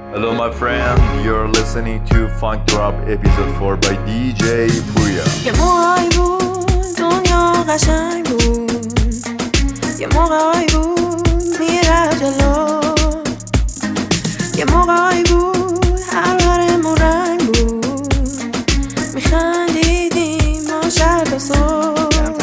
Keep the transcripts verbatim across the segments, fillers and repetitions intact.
Hello my friend, you're listening to Funk Drop episode four by دی جی پویا. یه موقعی بود دنیا قشنگ بود، یه موقعی بود میره جلو، یه موقعی بود هر برمون رنگ بود، میخندیدیم ما شب تا صبح.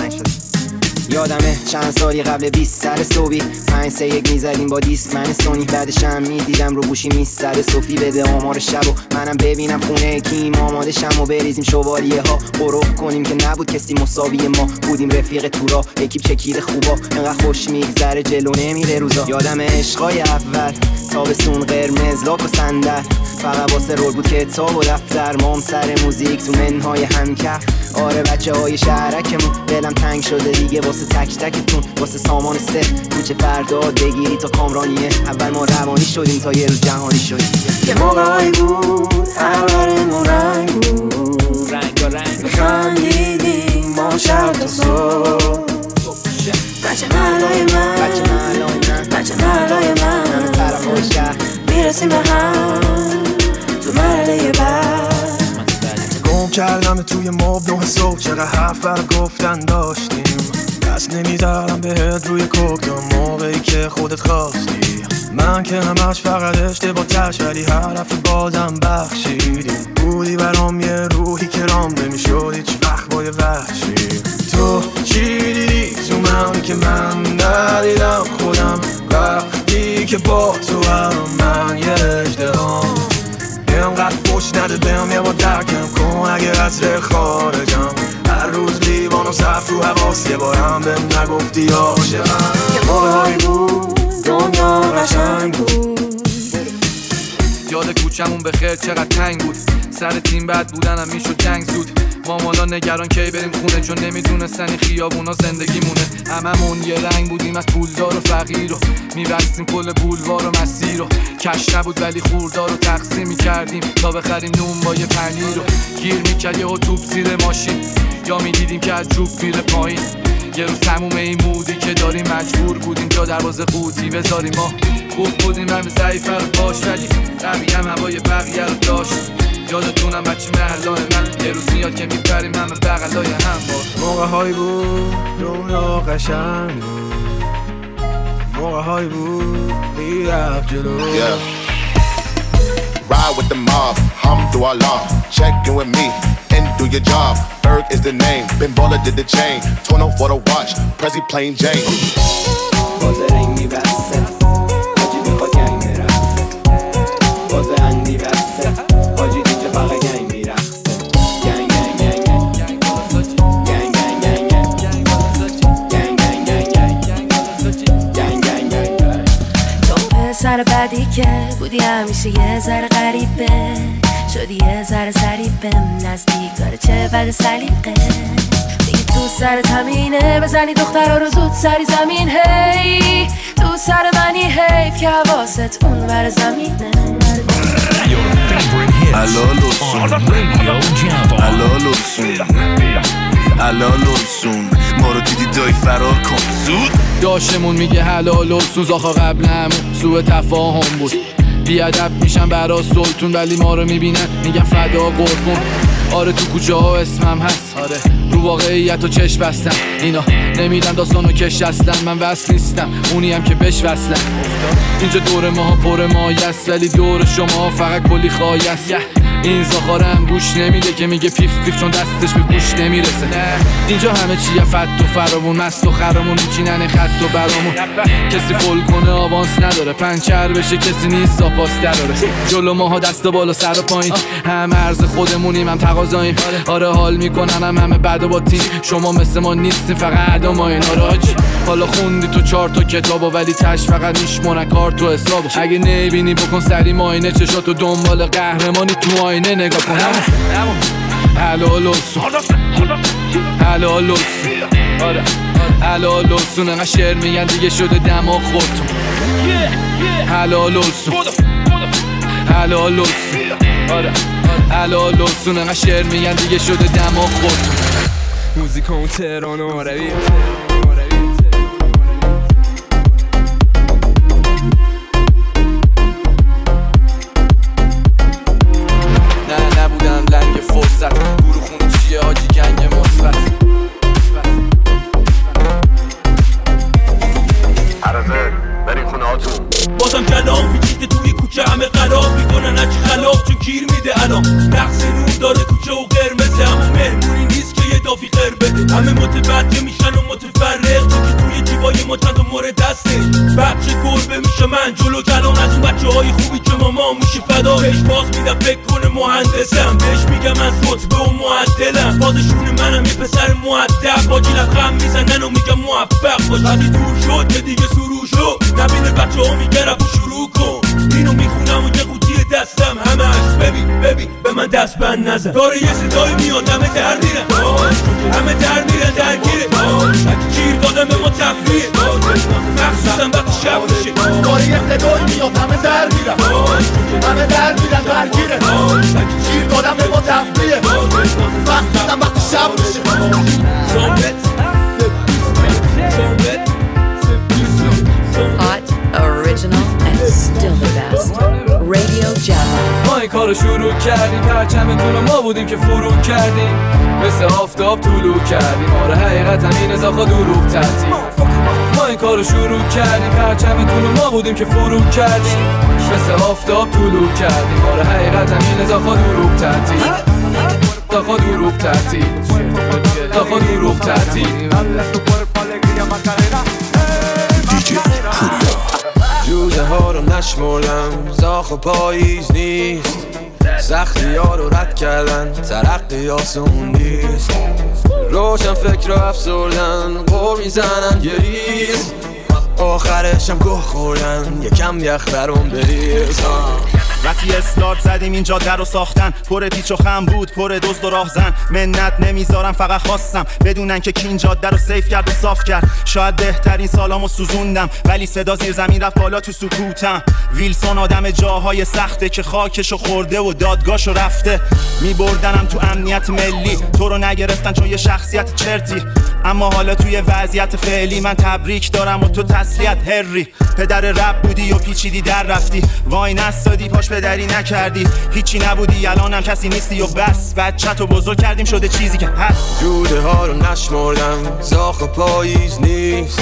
یادمه چند سالی قبل بیست سر صبحی پنج سه یک میزدیم با دیسک من سونی، بعدش هم میدیدم رو گوشی میستر صوفی بده آمار شب و منم ببینم خونه کیم آماده شم و بریزیم شوالیه ها قروق کنیم که نبود کسی مساوی ما بودیم رفیق تورا اکیپ چکیده خوبا انقدر خوش میگذره جلو نمیره روزا. یادمه عشقای اول تابستون قرمز لاک و صندل فقط واسه رول بود کتاب و دفتر مام سر موزیک تو منهای همکف. آره بچه های شهرکمون دلم تنگ شده دیگه واسه تک تکتون واسه سامان سه کوچه فرداد بگیری تا کامرانیه اول ما روانی شدیم تا یه روز جهانی شدیم. یه موقعی بود هر برمون رنگ بود، رنگ و رنگ میخندیدیم ما شب تا صبح. بچه محلای من بچه محلای من بچه محلای من همه طرف های شهر میرسیم به هم تو مرحله بعد. گم کردم توی ماب نه صبح چقدر حرف بر گفتن داشتیم دست نمیذارم بهت روی کوک تا موقعی که خودت خواستی. من که همش فقط اشتباه تش ولی حرف بازم بخشیدی بودی برام یه روحی که رام نمیشد هیچ وقت با یه وحشی. تو چی دیدی تو من که من ندیدم خودم وقتی که با تو هم من یه اژدهام اینقدر فوش نده بهم یه با درکم کن اگه از خارجم هر روز لیوان و صف رو حواس یه بارم بهم نگفتی عاشقم. یه موقعی بود دنیا قشنگ بود. یاد کوچمون به خیر چقدر تنگ بود سر تیم بد بودنم میشد جنگ زود. مامانا نگران کی بریم خونه چون نمیدونستن این خیابونا زندگیمونه. هممون یه رنگ بودیم از پولدار و فقیر و میبستیم کل بولوار و مسیر و کش نبود ولی خوردار رو تقسیم میکردیم تا بخریم نون با یه پنیر و گیر میکرد یه توپ زیر ماشین یا میدیدیم که از جوب میره پایین. یه روز تموم این مودی که داریم مجبور بودیم جا دروازه قوطی بذاریم. ما خوب بودیم همه ضعیف رو باش ولی قوی هم هوای بقیه رو داشت. یادتونم بچه محلای من یه روز میاد که میپریم همه بغلای هم باز. موقع های بود دنیا قشنگ بود موقع های بود میرفت جلو. Ride with the mob, Hamdulillah, check in with me and do your job. Berg is the name, Ben Baller did the chain, Tono for the watch, Prezi plain Jane. بازه رنگ میبسته حاجی میخواد گنگ برخصه بازه اندی بسته حاجی دیجه فقط گنگ میرخصه گنگ گنگ گنگ گنگ گنگ گنگ گنگ گنگ گنگ گنگ گنگ گنگ گنگ. تو پسر بدی که بودی همیشه یه ذره غریبه شدی یه ذره ضریبه نزدیک داره چه بد سلیقه دیگه تو سرت همینه بزنی دخترها رو زود سری زمین. هی تو سر منی حیف که حواست اون ور زمینه. الالوسون الالوسون الالوسون ما رو دیدی دای فرار کن زود. داشمون میگه حلال و سوز آخه قبل همون سوء تفاهم بود. بیادب میشن برا سلطون ولی ما رو میبینن میگن فدا قربون. آره تو کوچه ها اسمم هست آره رو واقعیت و چشم بستم اینا نمیدن داستانو کش اصلا من وصل نیستم اونی هم که بش وصلم. اینجا دور ما پر مایست ولی دور شما فقط کلی خایست. این زاخارم گوش نمیده که میگه پیف پیف چون دستش به گوش نمیرسه. اینجا همه چیه فت و فراوون مست و خرامون میچینن خط و برامون. کسی فول کنه آوانس نداره پنچر بشه کسی نیست زاپاس دراره. جلو ماها دست و بالا سر و پایین هم عرض خودمونیم هم تقاضاییم. آره حال میکنن هم همه بعد و با تیم شما مثل ما نیستیم فقط عدا ما این آراجی. حالا خوندی تو چهار تا کتابو ولی تش فقط میشمونه کار تو حسابو. اگه نبینی بکن سری ماینه چشاتو دنبال قهرمانی تو آینه نگاه کن. حلال لسون حلال لسون حلال لسون انقدر شعر میگن دیگه شده دماغ خودتون. حلال لسون حلال لسون حلال لسون انقدر شعر میگن دیگه شده دماغ خودتون. موزیکون تهران و عربی گیر میده الان رقص نور داره کوچه و قرمزه، اما مهمونی نیست که یه دافی خیر بده. همه متوجه میشن و متفرق، چون که توی جیبای ما چند تا مورد هسته. بچه گربه میشه من جلو جلان از اون بچه های خوبی که ماما میشه فدا. بهش باز میدم فکر کنه مهندسم، بهش میگم از رتبه و معدلم. بازشون منم یه پسر مؤدب، با جیلت غم میزنن و میگم موفق باش. وقتی دور شد که دیگه سروش رو نبینه بچه ها میگه رفو شروع کن. اینو میخونم و یه قوطی دستم همش ببین ببین به من دست بند نزن. داره یه صدای میاد همه در میرن، همه در میرن درگیره. گیر دادم به ما تفریه، مخصوصا وقتی شب میشه. داره یه صدای میاد همه در میرن، همه در میرن درگیره. گیر دادم به ما تفریه، مخصوصا وقتی شب میشه. Hot, original, and still the best. Radio Java. ما این کارو شروع کردیم، پرچمتون ما بودیم که فرو کردیم. مثل آفتاب طلوع کردیم، آره حقیقت همین ازاخا دروغ تعطیل. ما این کارو شروع کردیم، پرچمتون ما بودیم که فرو کردیم. مثل آفتاب طلوع کردیم، آره حقیقت همین ازاخا دروغ تعطیل. داخا دروغ تعطیل، داخا دروغ تعطیل. جوجه ها رو نشمردم، زاخ و پاییز نیست. سختی ها رو رد کردن، ترقی آسون نیست. روشن فکر رو افسردن، قور میزنن یه ریز. آخرشم گوه خوردن، یکم یخ برام بریز. وقتی استارت زدیم اینجا در رو ساختن، پر پیچ و خم بود، پر دزد و راهزن. منت نمیذارم فقط خواستم بدونن که کی این جاده رو سیف کرد و صاف کرد. شاید بهترین سالامو سوزوندم، ولی صدا زیر زمین رفت بالا تو سکوتم. ویلسون آدم جاهای سخته که خاکشو خورده و دادگاهشو رفته. میبردنم تو امنیت ملی، تو رو نگرفتن چون یه شخصیت چرتی. اما حالا توی وضعیت فعلی من تبریک دارم و تو تسلیت هری. پدر رپ بودی و پیچیدی در رفتی، وای نستادی پاش پدری نکردی. هیچی نبودی الانم کسی نیستی و بس. بچه‌تو بزرگ کردیم شده چیزی که هست. جوده ها رو نشمردم، زاخ و پاییز نیست.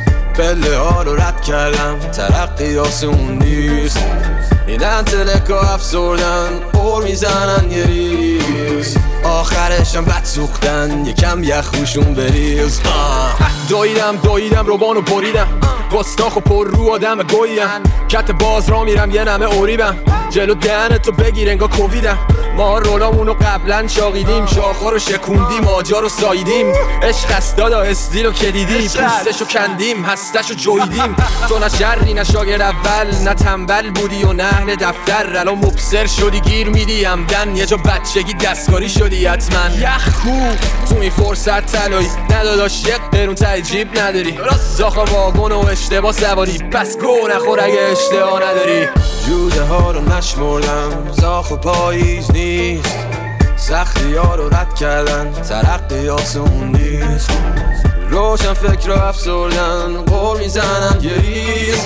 پله ها رو رد کردم، ترقی آسون نیست. این انتلکا افسردن، قور میزنن یه ریز. آخرشم بد سوختن، یکم یخ روشون بریز. دویدم دویدم روبانو بریدم، گستاخ و پر رو آدم گویم. کت باز را میرم یه نمه اوریبم، جلو دهنتو بگیر انگا کوویدم. ما رولامونو قبلا شاقیدیم، شاخا رو شکوندیم، آجا رو سایدیم. عشق است دادا استیل رو کلیدی، پوستشو کندیم هستشو جویدیم. تو نه شری نه شاگرد اول، نه تنبل بودی و نه اهل دفتر. الان مبصر شدی گیر میدی همدن، یه جا بچگی دستکاری شدی حتما. یخ کو تو این فرصت طلایی، نداداش یک قرون ته جیب نداری. زاخا واگن و اشتباه سواری، پس گو نخور اگه اشتباه نداری. جوده ها رو نشمردم، زاخ و پاییز نیست. سختی ها رو رد کردن، ترقی آسون نیست. روشن فکر رو افسردن، قور میزنن یه ریز.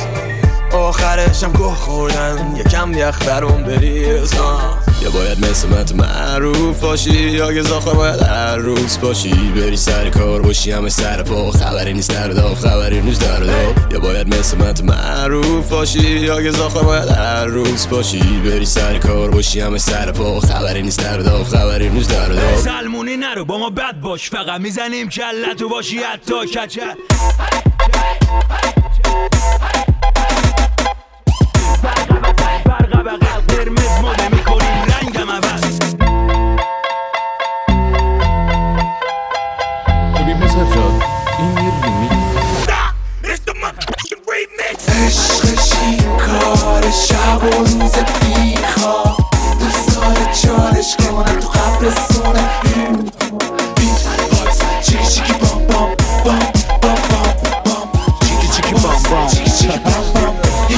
آخرشم گوه خوردن، یکم یخ برام بریز. یا باید مثل من تو معروف باشی، یا که زاخه باید هر روز باشی. بری سر کار باشی همه سر پا، خبری نیست در داغ، خبری نیست در داغ. یا باید مثل من تو معروف باشی، یا که زاخه باید هر روز باشی. بری سر کار باشی همه سر پا، خبری نیست در داغ، خبری نیست در داغ. سلمونی نرو با ما بد باش، فقط میزنیم کلتو باشی حتی کچل. برقه بقل قرمز ماده میکنیم رنگم عوض. ببین پسر جان این یه ریمیکس. عشقشی کار شب و روز بیخواب، دوست داره چالش کنم تو قبرستونه. بیت بایز چیکی چیکی بام بام بام بام بام بام چیکی چیکی بام بام چیکی چیکی بام بام.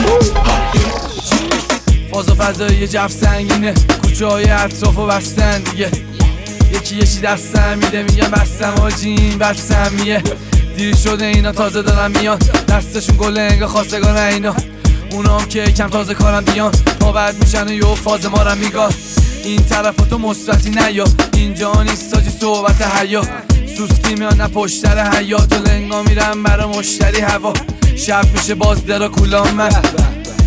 فاز و فضایی جف سنگینه، کوچه های اطراف و بستن دیگه. یکی یکی دستم میده میگم بستم آجین بستم میه. دیر شده اینا تازه دارن میان، دستشون گل انگا خواستگان اینا. اونا هم که کم تازه کارم بیان، پا بعد میشن و یه فاز ما رو میگار. این طرف تو مثبتی نیا، اینجا نیست ساجی صحبت حیا. سوسکی میان نه پشتر حیات و لنگا میرم برا مشتری هوا. شب میشه باز درا کولام من،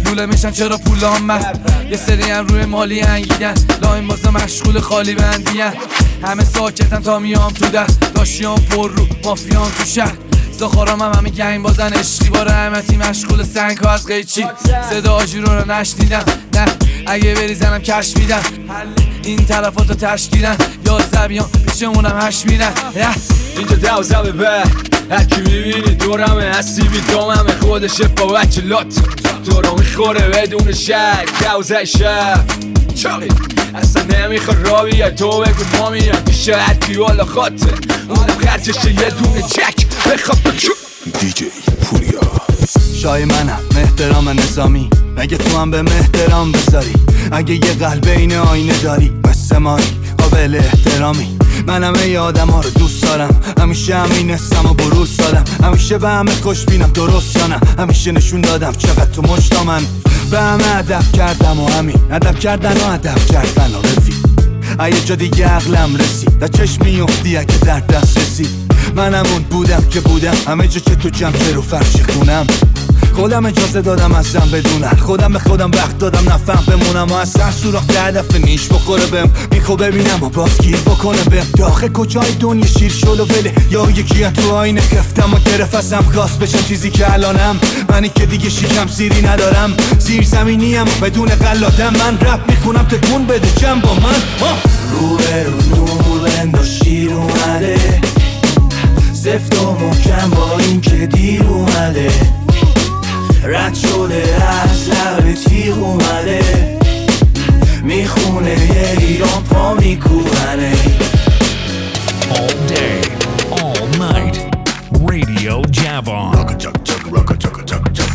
لوله میشن چرا پولام من یه سری هم روی مالی انگیدن لاین بازه مشغول خالی بندیان همه ساکتن تا میام تو ده داشیام پر رو مافیام تو شهر زخارام هم همه گنگ بازن عشقی با رحمتی مشغول سنگ ها از قیچی صدا آجیرون رو نشنیدم نه اگه بریزنم کش میدم این طرفاتو تشکیلن یا زبیان پیشمونم هش میرن اینجا دوزمه به هرکی میبینی دورمه هستی بی داممه خودشه با بچه لات تو رو میخوره بدون شک دوزه شب چاقی اصلا نمیخواد را بیاد تو بگو ما میاد میشه هرکی والا خاطر اونم خرچشه یه دونه چک بخواب بچو دی جی پوریا شای منم احترام نظامی مگه تو هم به احترام بذاری اگه یه قلب این آینه داری مثل مایی قابل احترامی من همه ای آدم ها رو دوست دارم همیشه همین هستم و بروز دادم همیشه به همه خوش بینم درست یا نه همیشه نشون دادم چقدر تو مجتمعم به همه ادب کردم و همین ادب کردن و ادب کردن و رفیق اگه جا دیگه عقلم رسید در چشم میفتی اگه در دست رسید من همون بودم که بودم همه جا که تو جمع رو فرش خونم خودم اجازه دادم ازم بدونن خودم به خودم وقت دادم نفهم بمونم و از سر سوراخ ده دفعه نیش بخوره بهم میخو ببینم و باز گیر بکنه بهم داخل کجای دنیا شیر شل و وله یا یکی از تو آینه خفتم و گرفت ازم خواست بشم چیزی که الانم منی که دیگه شیکم سیری ندارم زیر زمینیم بدون قلادم من رپ میخونم تکون بده جمع با من رو به رو نور بند و شیر اومده سفت و محکم با این که دیر اومده رد شده از لب تیغ اومده میخونه یه ایران پا میکوهنه All day, all night, Radio Javon Rock a chuck chuck, rock a chuck a chuck chuck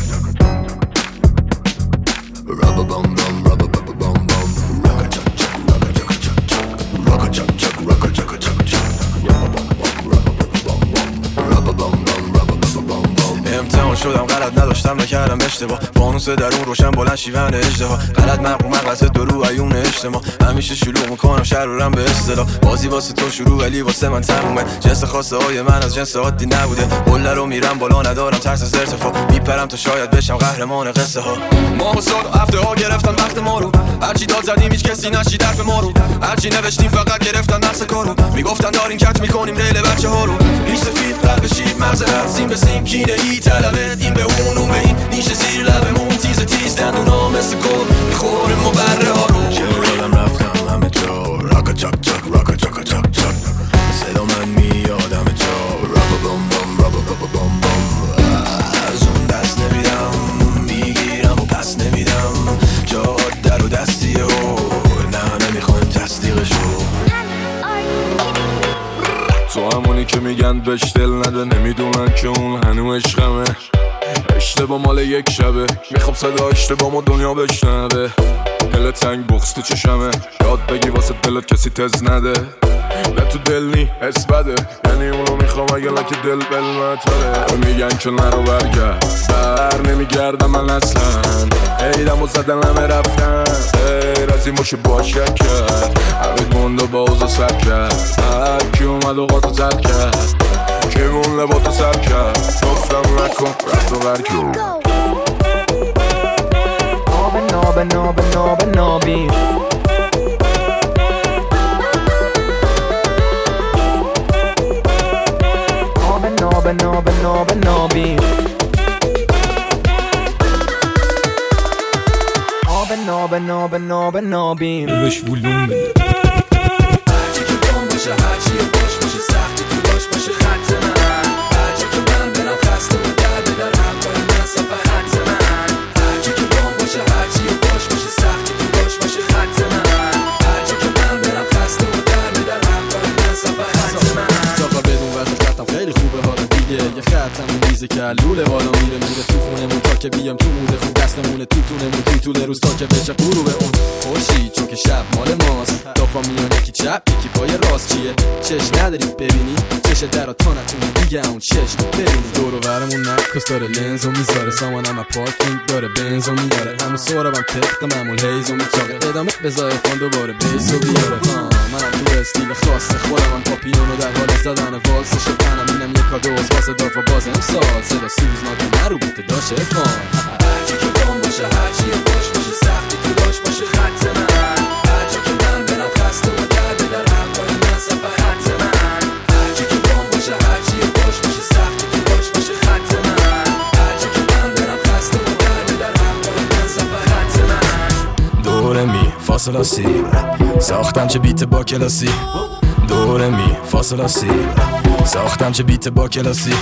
Rubber bum bum, rubber bum bum bum Rock a chuck chuck, rock a chuck a chuck chuck Rock a chuck chuck, rock a chuck a chuck chuck Rubber bum bum, rubber bum bum Rubber bum bum, rubber bum bum bum امتحان شدم غلط نداشتم نکردم اشتباه فانوس درون روشن بلند شیون اجتها غلط مقروم مغلطه درو عیون اجتماع همیشه شلوغ میکنم شهر رو رم به اصطلاح بازی واسه تو شروع ولی واسه من تمومه جنس خواسته های من از جنس عادی نبوده قله رو میرم بالا ندارم ترس از ارتفاع میپرم تا شاید بشم قهرمان قصه ها ما و سال و هفته ها گرفتن وقت ما رو هرچی داد زدیم هیچ کسی نشید حرف ما رو هرچی نوشتیم فقط گرفتن نفس کارو میگفتن داریم کت میکنیم ریل بچه ها رو ریش سفید قلب شیب مغزرت سیم به سیم کینه ای طلبت این به اون اون به این نیشه زیر لبمون تیز تیز دندونا مثل گل میخوریم مبره ها رو چه یادم رفتم همه جا راکا چاک چاک راکا چاکا چاک چاک صدا من میاد همه جا رابا بام بام رابا بابا بام بام از اون دست نمیدم میگیرم و پس نمیدم جا در و دستیه و نه نمیخوایم تصدیقشو تو همونی که میگن بهش دل نده نمیدونن که اون هنو عشقمه اشتباه مال یک شبه میخوام صدا اشتباه ما دنیا بشنوه دل تنگ بغز تو چشمه یاد بگی واسه دلت کسی تز نده نه تو دل نی حس بده یعنی اونو میخوام اگه لکه دل بلمتره میگن که نرو برگرد بر نمیگردم من اصلا ایدم و زدن همه رفتن غیر از این باشه باشه کرد همید مونده با اوزا سر کرد هر کی اومد و قاطو زد کرد که مونده با تو سر کرد گفتم نکن رفت و برکن ناب ناب ناب ناب نابی ناب ناب ناب نابی آب ناب ناب ناب نابی بهش ولوم بده هرچی که بام باشه هرچی باش باشه سختی تو باش باشه خط من هرچی که من برم خسته و درد در هم باید من صفحه خط من هرچی که بام باشه هرچی باش باشه سختی تو باش باشه خط من هرچی که من برم خسته و درد در هم باید من صفحه خط من تا بدون وزن خطم خیلی خوبه حالا دیگه یه خطم میزه که لوله بالا میره میره تو خونمون تا که بیام تو موده خوب دستمونه تو تونمون توی طول روز تا که بشه غروب اون خورشید چون که شب مال ماست دافا میان یکی چپ یکی پای راست چیه چش نداری ببینی چش درا تا نتونی دیگه اون چش ببینی دور و برمون نکس داره لنزو میذاره سامانم از پارکینگ داره بنزو میاره همون سوربم طبق معمول هیزو میچاقه ادامه بذاره فان دوباره بیسو بیاره منم تو استیل خاص خودم هم پاپیونو در حال زدن والس شدنم اینم یک کادوز واسه دافا باز امسال صدا سوز ناده نرو بیت داشه فان هرچی که بام باشه هرچی فاصلاسی ساختم چه بیت با کلاسی دوره می فاصلاسی ساختم چه بیت با کلاسی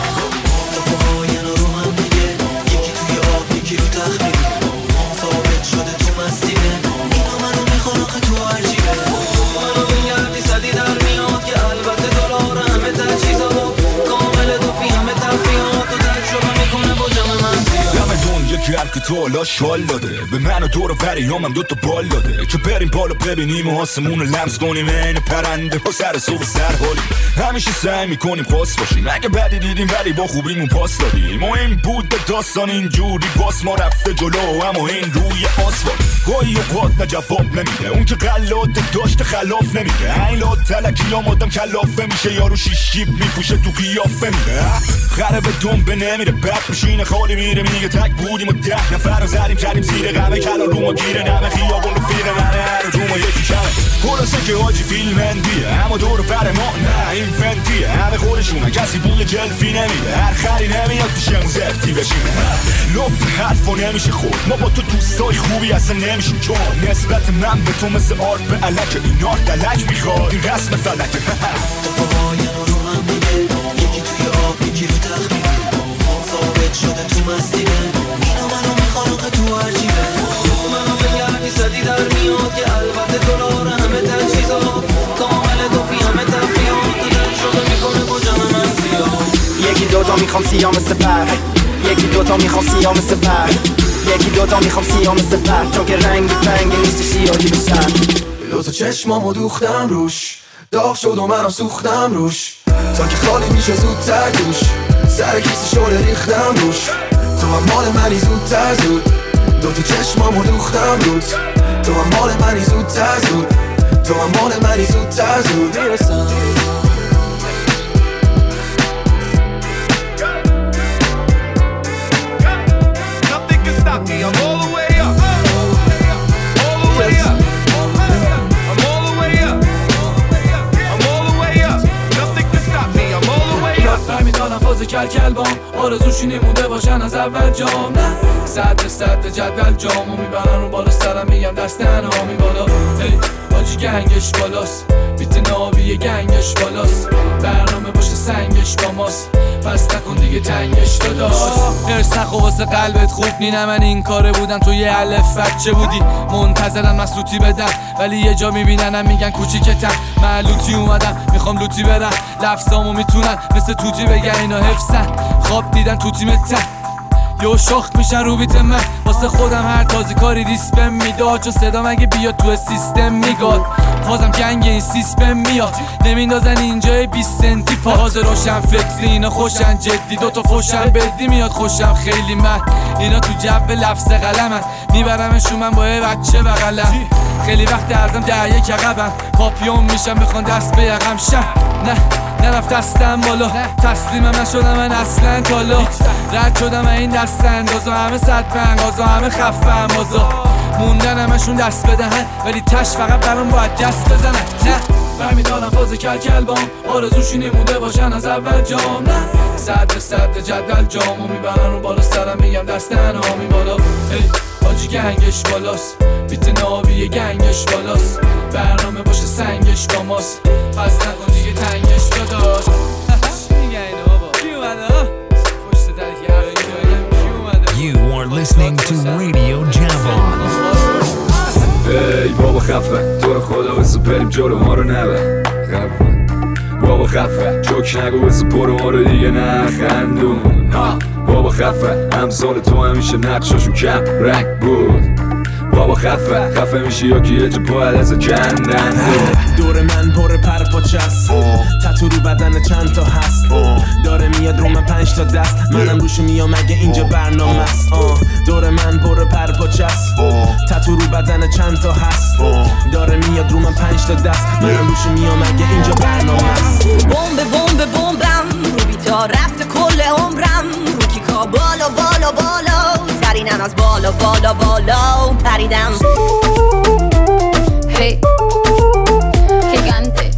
که تو حالا شال داده به من و دور و بریامم دوتا بال داده که بریم بالا ببینیم و آسمون رو لمس کنیم این پرنده ها سر صبح سر حالی همیشه سعی میکنیم خاص باشیم اگه بدی دیدیم ولی با خوبیمون پاس دادیم و این بود به داستان اینجوری باس ما رفته جلو اما این روی آسفالت گاهی اوقات نه جواب نمیده اون که غلات داشته خلاف نمیده این لات تلکی هم آدم کلافه میشه یارو شیشیب میپوشه تو قیافه میده خره به دنبه نمیره بد میشینه خالی میره میگه تک بودیم و ده نفر رو زدیم کردیم زیر غمه کلا رو ما گیره نمه خیابون رفیق منه هر رو ما یکی کمه خلاصه که حاجی فیلم اندیه اما دور بر ما نه این فنتیه همه خودشونه کسی بوی جلفی نمیده هر خری نمیاد پیشمون زفتی بشینه لب حرفا نمیشه خود ما با تو دوستای خوبی اصلا نمیشیم چون نسبت من به تو مثل آرد به علک این آرد دلک میخواد این رسم فلکه دفاهای رو هم میگه یکی توی آب یکی رو تخمیه ثابت شده تو مستیه اینا منو میخوانقه تو عجیبه منو بگردی صدی در میاد که البته دلار همه تجهیزات کامل دوفی همه تفیات دل شده میکنه با جمع من زیاد یکی دوتا میخوام سیاه مثل پر یکی دوتا میخوام سیاه مثل پر یکی دوتا میخوام سیاه مثل پر چون که رنگی پنگی نیستی سیاهی به سر دوتا چشمامو دوختم روش داغ شد و منم سوختم روش تا که خالی میشه زودتر دوش سر کیسه شوره ریختم روش تو هم مال منی زودتر زود دوتا چشمامو دوختم رود تو هم مال منی زودتر زود تو هم مال منی زودتر زود میرسم فاز کل کل بام آرزوشی نمونده باشن از اول جام نه صد صد جدول جامو میبرن رو بالا سرم میگم دست انامی بالا هی آجی گنگش بالاست بیت نابی گنگش بالاست برنامه باشه سنگش با ماست پس نکن دیگه تنگش داداش ارس نخو واسه قلبت خوب نینه من این کاره بودم تو یه الف بچه بودی منتظرن مسلوطی بدم ولی یه جا میبیننم میگن کوچیکتم من لوتی اومدم میخوام لوتی برم لفظامو میتونن مثل توتی بگن اینا حفظن خواب دیدن تو تیمتن یو شخ میشن رو بیت من واسه خودم هر تازی کاری دیسپم میداد چون صدا مگه بیاد تو سیستم میگاد بازم گنگ این سیستم میاد نمیندازن اینجای بیست سنتی پا حاضر روشن فکری اینا خوشن جدی دوتا فوشن بدی میاد خوشم خیلی من اینا تو جو لفظ قلمن میبرمشون من با یه بچه بغلم خیلی وقت ارزم ده یک عقبم پاپیون میشم بخوان دست به یقم شم نه نرفت دستم بالا تسلیمم نشدم من اصلا تالا رد شدم این دست اندازا همه صد پنگازا همه خفه امازا موندن همشون دست بدهن ولی تش فقط برام باید دست بزنن نه برمیدارم فاز کل کل بام آرزوشی نمونده باشن از اول جام نه صد صد جدول جامو میبرن رو بالا سرم میگم دست انامی بالا هی آجی گنگش بالاست بیت نابی گنگش بالاست برنامه باشه سنگش با ماست پس نکن دیگه تنگش داداش You are listening to Radio Javon. ای بابا خفه تو رو خدا بسو بریم جلو ما رو نبر خفه بابا خفه جوک نگو بسو برو ما رو دیگه نخندون ها بابا خفه همسال تو همیشه نقشاشون کم رنگ بود بابا خفه خفه میشی یا که یه جا باید از کندن دور من پر پر پاچست تتو رو بدن چند تا هست داره میاد رو من پنج تا دست منم روشو میام اگه اینجا برنامه است دور من پر پر پاچست تتو رو بدن چند تا هست داره میاد رو من پنج تا دست منم روشو میام اگه اینجا برنامه است بمب بمب بمبم رو بیتا رفت کل عمرم رو کیکا بالا بالا بالا ترینم از بالا بالا بالا پریدم Hey Gigante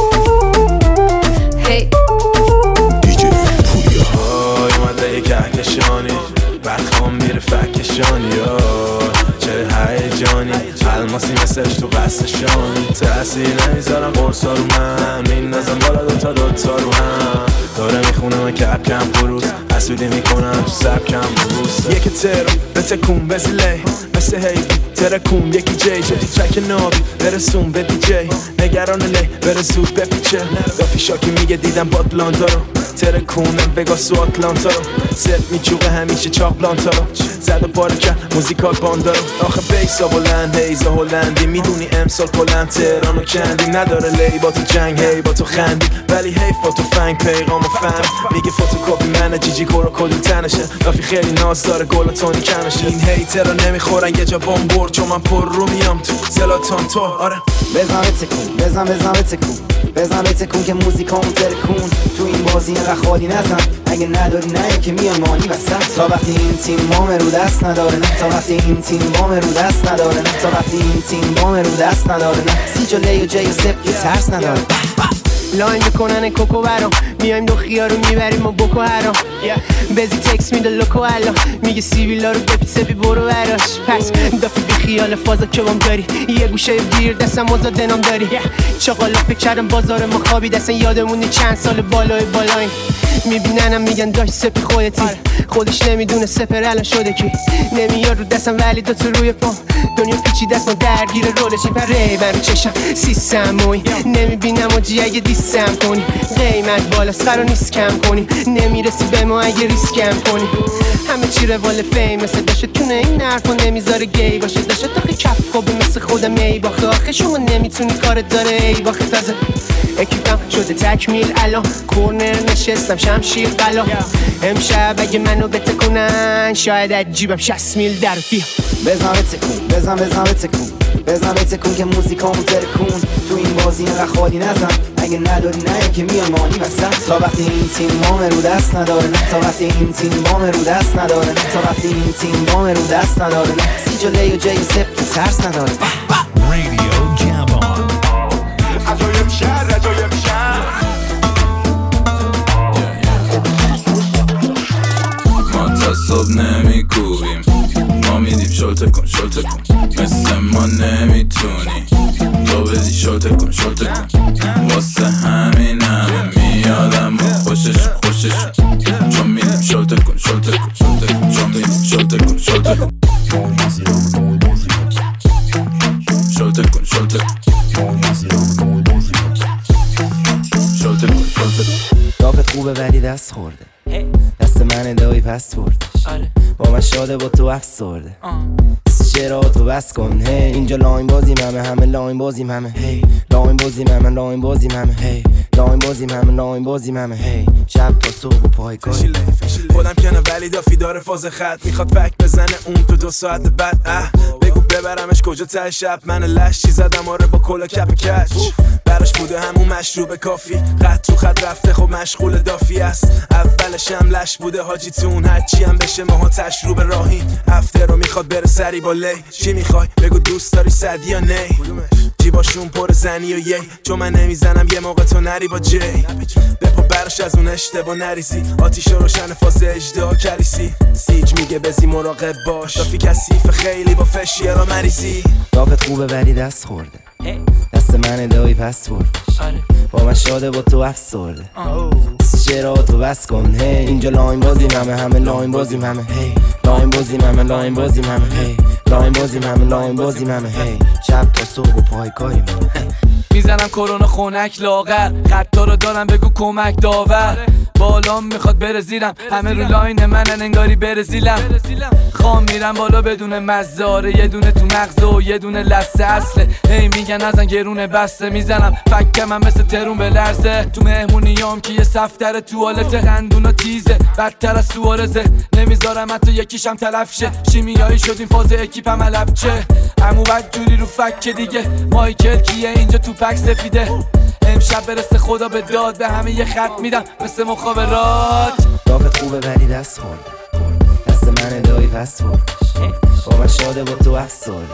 Hey دی جی پوریا آی اومده یه کهکشانی برخوام میره فکشانی چه هیجانی الماسی مثلش تو قصدشان تأثیر نمیذارم قرصا رو من میندازم بالا دوتا دوتا رو هم داره میخونم که کم پروز حسودی میکنم تو سبکم بروز یکی ترو بتکون بزیلی مثل هیفی ترکون یکی جی جدی ترک نابی برسون به دی جی نگران لی بره زود بپیچه دافی شاکی میگه دیدم باد بلانتا رو ترکونم بگاس و آتلانتا رو سلف میچوقه همیشه چاق بلانتا رو زد و پاره کرد موزیکال باندا رو آخه بیسا بلند هیزا هلندی میدونی امسال کلند تهران و کندی نداره لی با تو جنگ هی با تو خندی ولی حیف با تو فنگ پیغام و فهم میگه فوتوکاپی منه جیجی کورو کدوم تنشه دافی خیلی ناز داره گل و تونی کنشه این هیترها نمیخورن یه جا بام برد چون من پر رو میام تو زلاتان تو آره بزن بتکون بزن بزن بتکون بزن بتکون که موزیکامون ترکون تو این بازی اینقدر خالی نزن اگه نداری نه که میان مانی وسط تا وقتی این تیم وام رو دست نداره نه تا وقتی این تیم وام رو دست نداره نه تا وقتی این تیم وام رو دست نداره نه سی جا لی و جی و سپ که ترس نداره لاین میکنن کوکو برام میایم دو خیار رو میبریم و بکو هرام بزی تکس میده لوکو الان میگه سیبیلا رو بپی سپی برو براش پس دافی بی خیال فازا که بام داری یه گوشه گیر دستم آزاد نام داری چاقالا فکر کردم بازار ما خوابی دستن یادمونی چند سال بالای بالاییم میبیننم میگن داشت سپی خودتی خودش نمیدونه سپر الان شده کی نمیاد رو دستم ولی دو تو روی پام دنیا پیچی دست ما درگیر رولشی پر ریبن رو چشم سیستم موی نمیبینم و جی اگه دیستم کنی قیمت بالاست قرار نیست کم کنی نمیرسی به ما اگه ریسکم کنی همه چی روال فیم مثل داشت کنه این حرفا نمیذاره گی باشه داشت تاقی کف خوبه مثل خودم ای باخه آخه شما نمیتونی کارت داره ای باخه تازه اکیپم شده تکمیل الان کورنر نشستم شمشیر قلا امشب اگه منو بتکونن شاید از جیبم شصت میل در بیا بزن بتکون بزن بزن بتکون بزن بتکون که موزیکامون ترکون تو این بازی اینقدر خالی نزن اگه نداری نه که میان مانی وسط تا وقتی این تیم وام رو دست نداره نه تا وقتی این تیم وام رو دست نداره نه تا وقتی این تیم وام رو دست نداره نه سی جا لی و جی و سپ که ترس نداره رادیو جوان عجایب شهر عجایب شهر ما تا صبح نمی کوبیم ما میدیم شلته کن شلته کن مثل ما نمیتونی تو بدی شلته کن شلته کن واسه همین همه میادم با خوشش خوشش چون میدیم شلته کن شلته کن شلته کن چون میدیم شلته کن شلته کن شلته کن شلته کن شلته کن شلته کن دافت خوبه ولی دست خورده دست من دایی پس بردش با من شاده با تو افسرده چرا تو بس کن هی اینجا لاین بازیم همه همه لاین بازیم همه هی لاین بازیم همه لاین بازیم همه هی لاین بازیم همه لاین بازیم همه هی شب تا صبح و پای کاری خودم کنه ولی دافی داره فاز خط میخواد فک بزنه اون تو دو ساعت بعد اه بگو ببرمش کجا ته شب من لشی زدم آره با کلا کپ کچ براش بوده همون مشروب کافی خط تو خط رفته خب مشغول دافی است اولش هم لش بوده حاجی تون هرچی هم بشه ماها تشروب راهی هفته رو میخواد بره سری با لی چی میخوای بگو دوست داری صدی یا نه جیباشون پر زنی و یی چون من نمیزنم یه موقع تو نری با جی بپا براش از اون اشتباه نریزی آتیش روشن فاز اجده کریسی سیج میگه بزی مراقب باش دافی کثیف خیلی با فشیه را مریضی دافت خوبه ولی دست خورده دست من دایی پس بردش با من شاده با تو افسرده چرا تو بس کن هی اینجا لاین بازیم همه همه لاین بازیم همه هی لاین بازیم همه لاین بازیم همه هی لاین بازیم همه لاین بازیم همه هی شب تا صبح و پای کاری میزنم کرونا خونک لاغر خطا رو دارم بگو کمک داور بالام میخواد بره زیرم همه رو لاین منن انگاری بره زیلم خام میرم بالا بدون مزاره یه دونه تو مغز و یه دونه لسه اصله هی میگن ازن گرونه بسته میزنم فکه من مثل ترون به لرزه تو مهمونیام که یه صفتر توالته دندونا تیزه بدتر از سوارزه نمیذارم حتی یکیشم تلف شه شیمیایی شدیم فاز اکیپم علب چه عمو بد جوری رو فکه دیگه مایکل کیه اینجا تو پک سفیده امشب برسه خدا به داد به همه یه خط میدم مثل مخابرات دافت خوبه ولی دست خورده دست من دایی پس بردش با من شاده با تو افسرده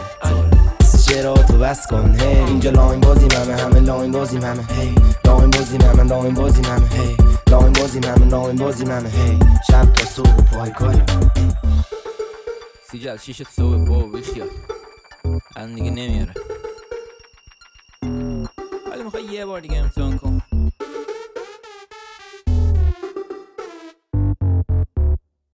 چرا تو بس کن هی اینجا لاین بازیم همه همه لاین بازیم همه هی لاین بازیم همه لاین بازیم همه هی لاین بازیم همه لاین بازیم همه هی شب تا صبح و پای کاری سیجل شیش صبح با بیخیال الان دیگه نمیاره. ولی میخوای یه بار دیگه امتحان کن.